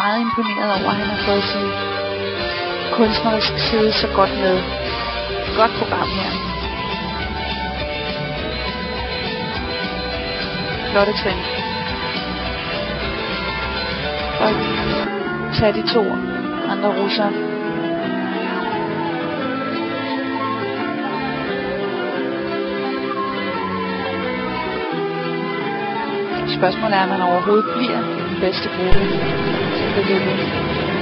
meget imponeret over, at han har fået sin kunstneriske side så godt med. Godt program her. Flotte trin. Og tage de 2 andre russere. Spørgsmålet er, om man overhovedet bliver den bedste gruppe. Så det er det.